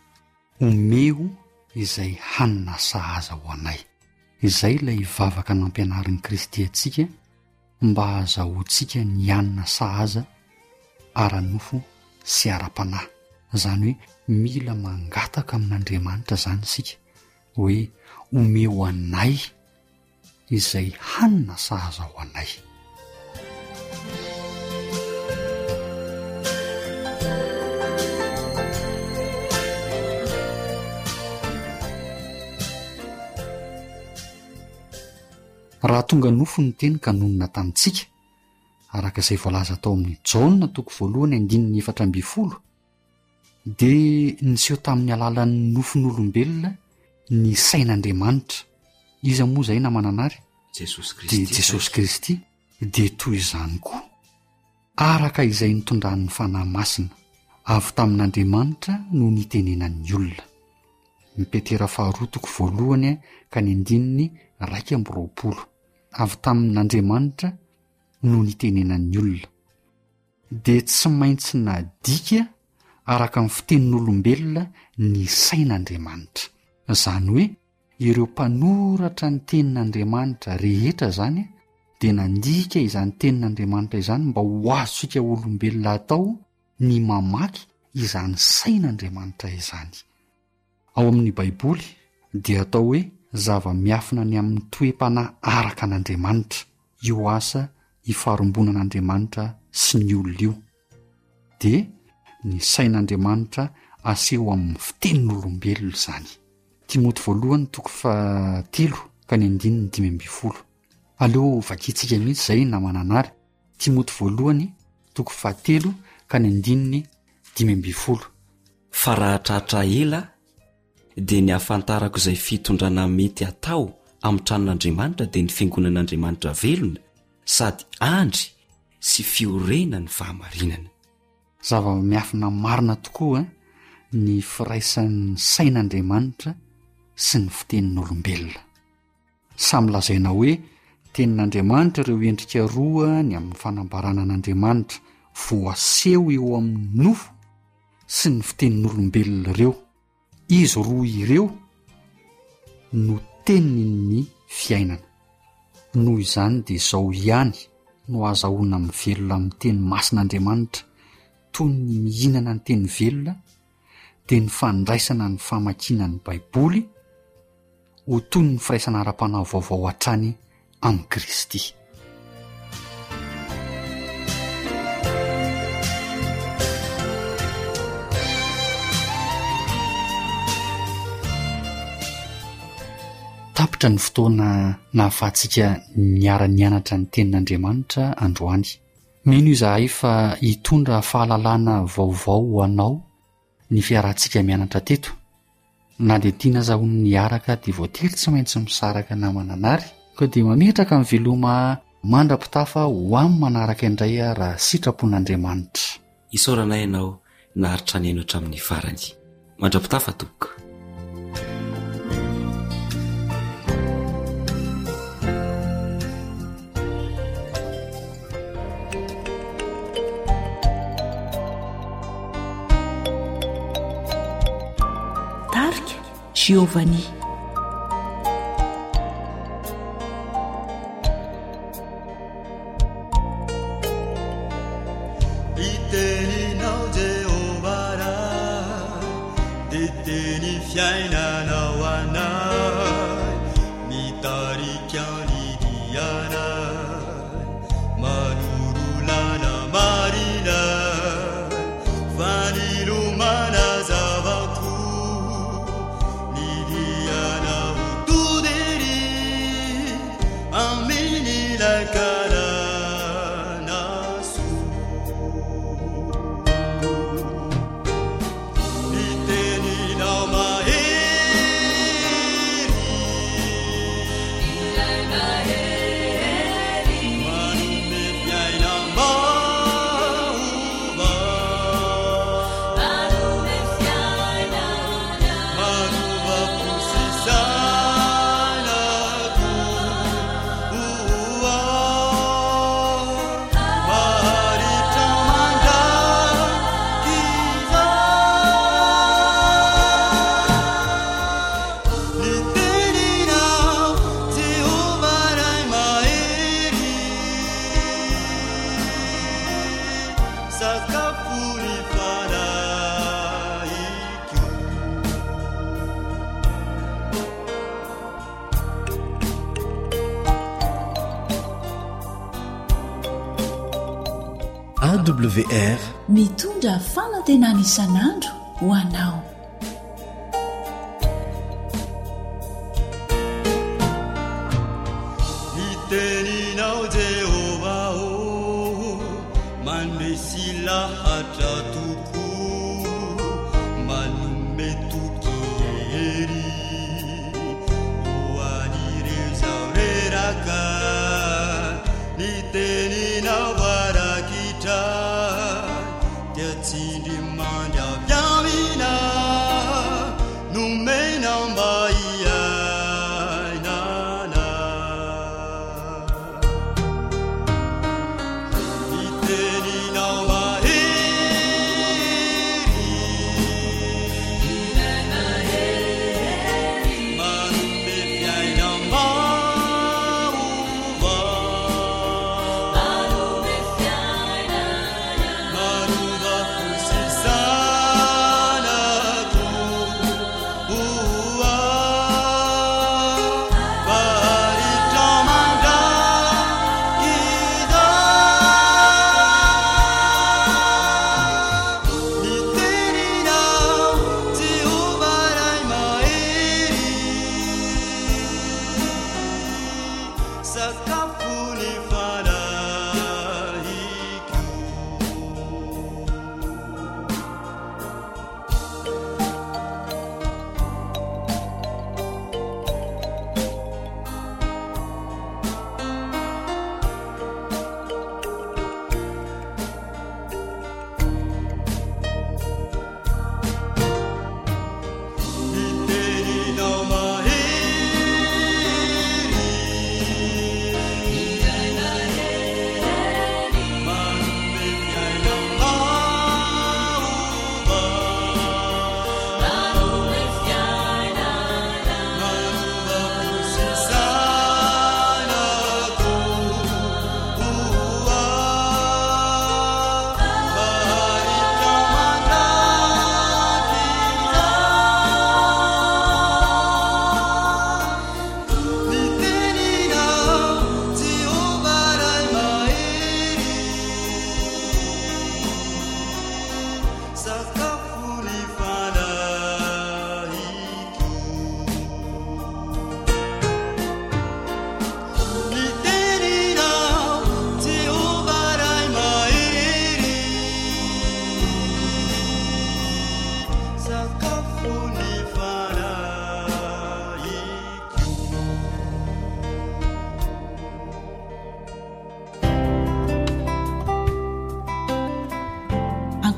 Omeo izay hanina sahaza ho anay. Izay ilay vavaka nampianarin'ny Kristy antsika mba ahazahoantsika ny hanina sahaza ara-nofo sy ara-panahy. Zany hoe mila mangataka amin'Andriamanitra zany sika hoe omeo anay izay hanina sahaza ho anay. Raha tonga nofo ny teny kanonina tamintsika, araka izay voalaza tao amin'ny Jaona toko voalohany andininy efatra ambin'ny folo, dia niseho tamin'ny alalan'ny nofon'olombelona ny sain'Andriamanitra. Iza moa izay namananary? Jesosy dia Kristy. Jesosy Kristy. Dia toy izany koa, araka izay nitondran'ny fanahy masina avy tamin'Andriamanitra no nitenenan'ny olona. Ny Petera faharoa toko voalohany ka ny andininy raika amby roapolo. Avy tamin'Andriamanitra no nitenenan'ny olona, dia tsy maintsy nadika araka amin'ny fitenin'olombelona ny sain'Andriamanitra. Zany hoe ireo mpanoratra ny tenin'Andriamanitra rehetra zany dia nandika izany tenin'Andriamanitra izany mba ho azontsika olombelona atao ny mamaky izany sain'Andriamanitra izany. Ao amin'ny Baiboly dia atao hoe zava-miafina ny amin'ny toe-panahy araka an'Andriamanitra io asa hifaharombonan'Andriamanitra sy ny olona io. Dia ny sain'Andriamanitra aseho amin'ny fitenin'olombelona zany. Timoty voalohany toko fahatelo ka ny andininy dimy ambin'ny folo. Aleo vakintsika mihitsy izay namananary. Timoty voalohany toko fahatelo ka ny andininy dimy ambin'ny folo. Fa raha tratra ela dia ny ahafantarako izay fitondrana mety atao amin'ny tranon'Andriamanitra dia ny fiangonan'Andriamanitra velona sady andry sy fiorenana ny fahamarinana. Zava-miafina marina tokoa ny firaisan'ny sain'Andriamanitra sy ny fitenin'olombelona. Samy lazaina hoe tenin'Andriamanitra ireo endrika roa ny amin'ny fanambarana an'Andriamanitra voaseho eo amin'ny nofo sy ny fitenin'olombelona ireo. Izy roa ireo no teniny fiainana. Noho izany dia izao ihany no azahoana amin'ny velona amin'ny teny masin'Andriamanitra toy ny mihinana ny teny velona dia ny fandraisana ny famakiana ny Baiboly ho toy ny firaisana ara-panahy vaovao hatrany amin'ny Kristy. tapitra ny fotoana nahafahantsika niara-nianatra ny tenin'Andriamanitra androany. Mino izahay fa hitondra fahalalana vaovao ho anao ny fiarahantsika mianatra teto. Na dia tiana zahoany niaraka dia voatery tsy maintsy misaraka namana anary, ka dia mametraka amin'ny veloma mandrapitafa ho amin'ny manaraka indray raha sitrapon'Andriamanitra. Isaorana ianao naharitra ny haino hatramin'ny farany. Mandrapitafa tompoko. Tarika Giovanni. Iteninao Jehovara, diteny fiainanao anay, mitarika lidianay, manurulana marina, vanilumana zavako, lidiana utuderi, amini la cara. A W R mitondra fanantenana isan'andro ho anao. Iteninao Jehova o, mandresy lahatra toko, manome toky hery, ho an'ireo zao reraka. Iteninao varakitra, dia tsindry mandravy-amina, nomena mba hiainana. Iteninao mahery, manome fiainam-ba.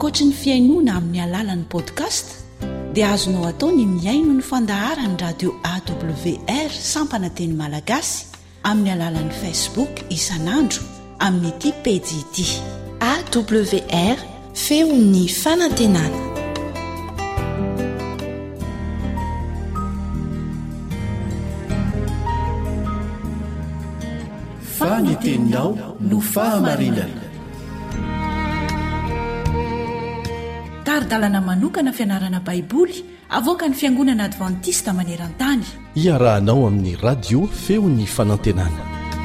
ankoatra ny fiainoana amin'ny alalan'ny podcast dia azonao atao ny miaino ny fandaharany radio awr sampana teny malagasy amin'ny alalan'ny facebook isanandro amin'ny ity pejy ity awr feon'ny fanantenana. Faniteninao no fahamarinana. Taridalana manokana fianarana baiboly avoaka ny fiangonana advantista maneran-tany. Iarahanao amin'ny radio feon'ny fanantenana.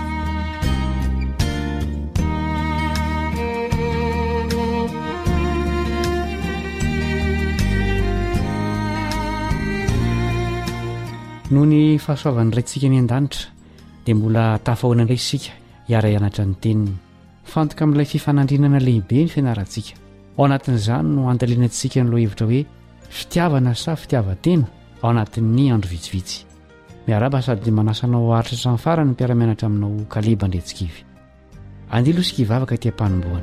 Noho ny fahasoavany raintsika ny an-danitra dia mbola tafahoana indray isika hiara hianatra ny teniny. Fantoka amin'ilay fifanandrinana lehibe ny fianarantsika. Ao anatin'izany no andalianantsika ny loha hevitra hoe fitiavana sa fitiavan-tena ao anatin'ny andro vitsivitsy. Miaraba sady manasanao aritra hatramin'ny farany ny mpiara-mianatra aminao Kaleba Ndretsikivy. Andilo isika hivavaka aty am-panomboana.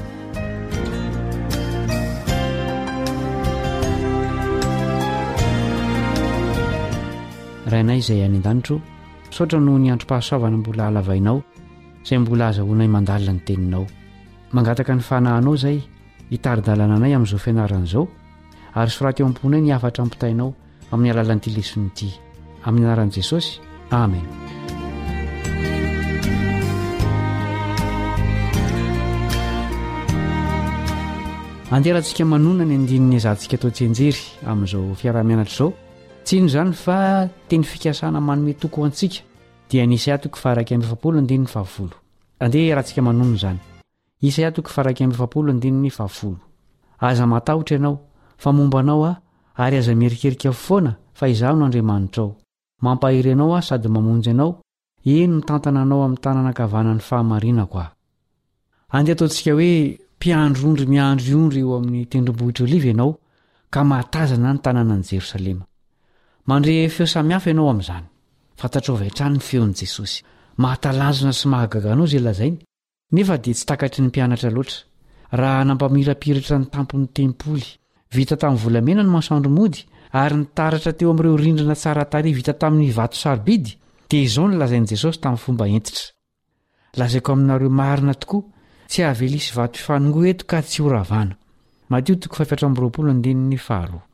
Rainay izay any an-danitro, saotra no ny androm-pahasoavana mbola halavainao izay mbola azahoanay mandalina ny teninao. Mangataka ny fanahinao izay hitaridalana anay amin'izao fianarana izao ary soraty eo am-ponay ny hafatra ampitainao amin'ny alalan'ity lesona ity. Amin'ny anaran'i Jesosy, amen. Anderantsika manona ny andininy azahantsika atao tsenjery amin'izao fiara-mianatra izao. Tsy ino izany fa teny fikasana manome toko antsika dia ny Isaia toko faharay amby efapolo andininy fahafolo. Andeha rahantsika manona izany. Isaia toko faharay amby efapolo andininy fahafolo. Aza matahotra ianao fa momba anao aho ary aza mierikerika foana fa izaho no Andriamanitra ao. Mampahiry anao aho sady mamonjy anao, eno ny tantana anao amin'ny tanana ankavanan'ny fahamarinako aho. Andeha ataontsika hoe mpiandrondry miandryondry eo amin'ny tendrombohitra oliva ianao ka mahatazana ny tanànan'i Jerosalema. Mandre feo samihafa ianao amin'izany. Fantatrao hatrany ny feon'i Jesosy. Mahatalanjona sy mahagaga anao izay lazainy, nefa dia tsy takatry ny mpianatra loatra. Raha nampamirapiratra ny tampon'ny tempoly, vita tamin'ny volamena ny masoandro mody, ary nitaratra teo amin'ireo rindrina tsara tarehy vita tamin'ny vato sarobidy, dia izao ny lazain'i Jesosy tamin'ny fomba entitra. Lazaiko aminareo marina tokoa, tsy havelisy vato fanongo eto ka tsy horavana. Mateo toko faefatra amby roapolo andininy faharoa.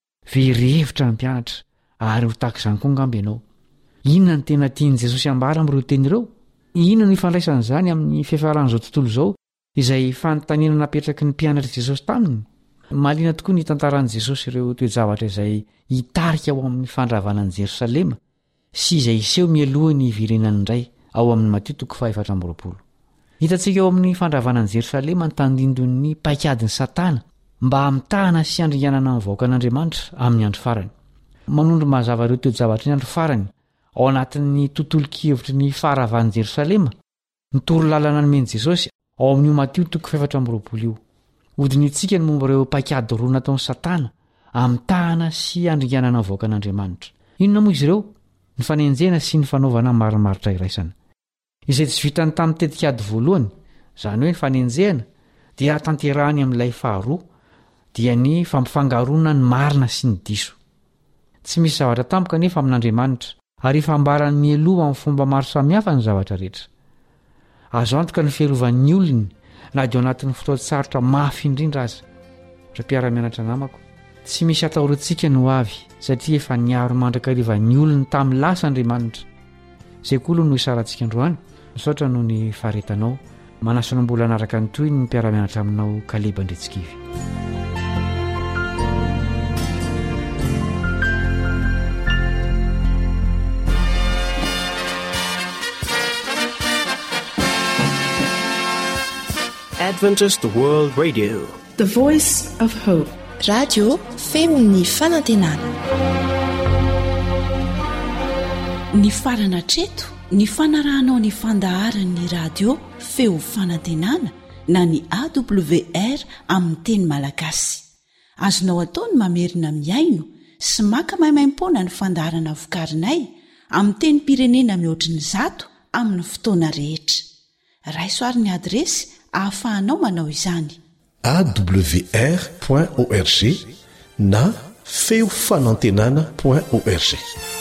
Very hevitra ny mpianatra ary ho tahaka izany koa ngamba ianao. Inona ny tena tian'i Jesosy ambara amin'ireo teny ireo? Inona no ifandraisana izany amin'ny fiafaran'izao tontolo izao izay fanontaniana napetraky ny mpianatra Jesosy taminy? Mahaliana tokoa ny tantaran'i Jesosy ireo toe-javatra izay hitarika ao amin'ny fandravanan'i Jerosalema sy izay iseho mialohan'ny hivirenany indray ao amin'ny Mateo toko fahaefatra amby roapolo. Hitantsika ao amin'ny fandravanan'i Jerosalema ny tandindon'ny paikadin'ny Satana mba hamitahana sy handringanana ny vahoaka an'Andriamanitra amin'ny andro farany. Manondro mazava ireo toe-javatra ny andro farany ao anatin'ny tontolo kevitry ny faharavan'i Jerosalema, ny toro lalana nomen'i Jesosy ao amin'ny Mateo toko faefatra amby roapolo io. Hodinitsika ny momba ireo paikady roa nataon'i Satana hamitahana sy handringanana ny vahoaka an'Andriamanitra. Inona moa izy ireo? Ny fanenjena sy ny fanaovana marimaritra iraisana. Izay tsy vitany tamin'ny tetikady voalohany, izany hoe ny fanenjehana, dia tanterahany amin'ilay faharoa, dia ny fampifangaroana ny marina sy ny diso. Tsy misy zavatra tampoka nefa amin'Andriamanitra, ary fambarany mieloha amin'ny fomba maro samihafa ny zavatra rehetra. Azo antoka ny fiarovan'ny olony na dia anatin'ny fotoan-tsarotra mafy indrindra aza. Ra mpiara-mianatra namako, tsy misy atahorantsika no avy satria efa niaro mandrakariva ny olony tamin'ny lasa Andriamanitra. Izay koa no isarantsika androany, misaotra noho ny faharetanao. Manasana mbola anaraka ny toy ny mpiara-mianatra aminao Kaleba Ndretsikivy. Adventist World Radio, The Voice of Hope. Radio feon'ny fanantenana. Ny farana treto, ny fanarahanao ny fandaharan'ny radio feo fanantenana na ny A W R amin'ny teny malagasy. Azonao ataony mamerina miaino sy maka maimaim-poana ny fandaharana vokarinay amin'ny teny pirenena mihoatriny zato amin'ny fotoana rehetra. Raisoaryn'ny adresy ahafahanao manao izany. awr point org na feo fanantenana point org.